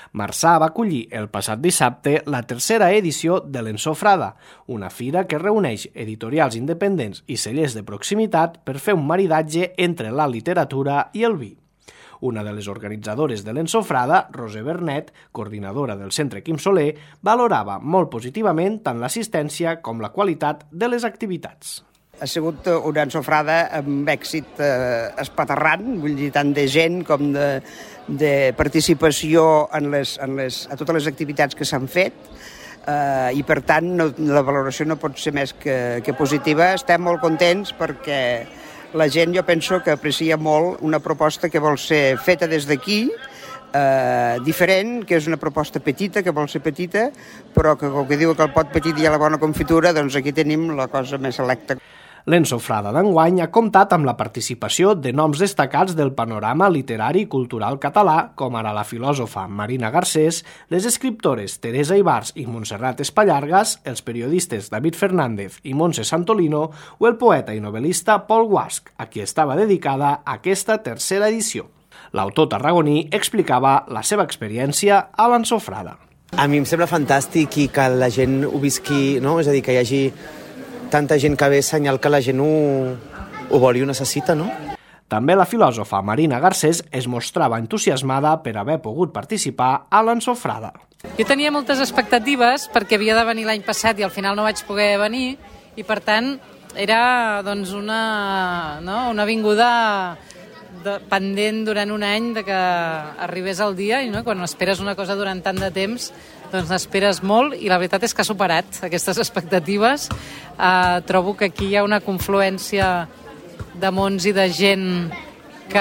Marçà va acollir el passat dissabte la tercera edició de l'Ensofrada, una fira que reuneix editorials independents i cellers de proximitat per fer un maridatge entre la literatura i el vi. Una de les organitzadores de l'Ensofrada, Roser Bernet, coordinadora del Centre Quim Soler, valorava molt positivament tant l'assistència com la qualitat de les activitats. Ha sigut una ensofrada amb èxit espaterrant, vull dir, tant de gent com de participació a totes les activitats que s'han fet, i per tant la valoració no pot ser més que positiva. Estem molt contents perquè la gent, jo penso que aprecia molt una proposta que vol ser feta des d'aquí, diferent, que és una proposta petita, que vol ser petita, però que, com que diu que el pot petit hi ha la bona confitura, doncs aquí tenim la cosa més selecta. L'Ensofrada d'enguany ha comptat amb la participació de noms destacats del panorama literari i cultural català, com ara la filòsofa Marina Garcés, les escriptores Teresa Ibars i Montserrat Espallargas, els periodistes David Fernández i Montse Santolino o el poeta i novel·lista Pol Guasch, a qui estava dedicada aquesta tercera edició. L'autor tarragoní explicava la seva experiència a l'Ensofrada. A mi em sembla fantàstic i que la gent ho visqui, no? És a dir, que hi hagi tanta gent que ve senyal que la gent ho vol i ho necessita, no? També la filòsofa Marina Garcés es mostrava entusiasmada per haver pogut participar a l'Ensofrada. Jo tenia moltes expectatives perquè havia de venir l'any passat i al final no vaig poder venir i per tant era doncs, una vinguda pendent durant un any de que arribés el dia i no? Quan esperes una cosa durant tant de temps doncs n'esperes molt i la veritat és que ha superat aquestes expectatives. Trobo que aquí hi ha una confluència de mons i de gent que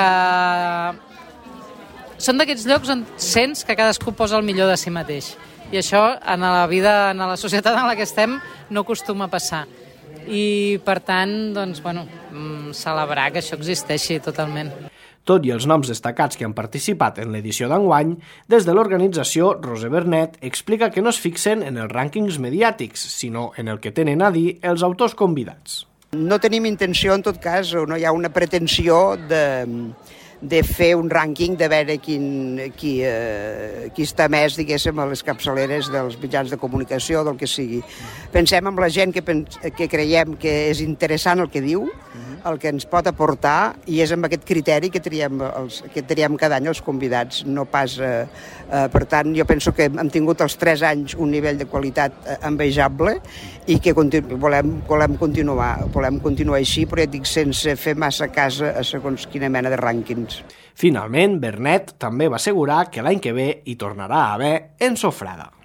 són d'aquests llocs on sents que cadascú posa el millor de si mateix i això en la vida, en la societat en la que estem no acostuma a passar i per tant doncs, celebrar que això existeixi totalment. Tot i els noms destacats que han participat en l'edició d'enguany, des de l'organització, Roser Bernet explica que no es fixen en els rànquings mediàtics, sinó en el que tenen a dir els autors convidats. No tenim intenció, en tot cas, o no hi ha una pretensió de fer un rànquing, de veure qui està més, diguéssim, a les capçaleres dels mitjans de comunicació, del que sigui. Pensem en la gent que creiem que és interessant el que diu, el que ens pot aportar, i és amb aquest criteri que triem cada any els convidats. No pas, per tant, jo penso que hem tingut els 3 anys un nivell de qualitat envejable i que volem continuar així, però ja dic, sense fer massa cas a segons quina mena de rànquings. Finalment, Bernet també va assegurar que l'any que ve hi tornarà a haver Ensofrada.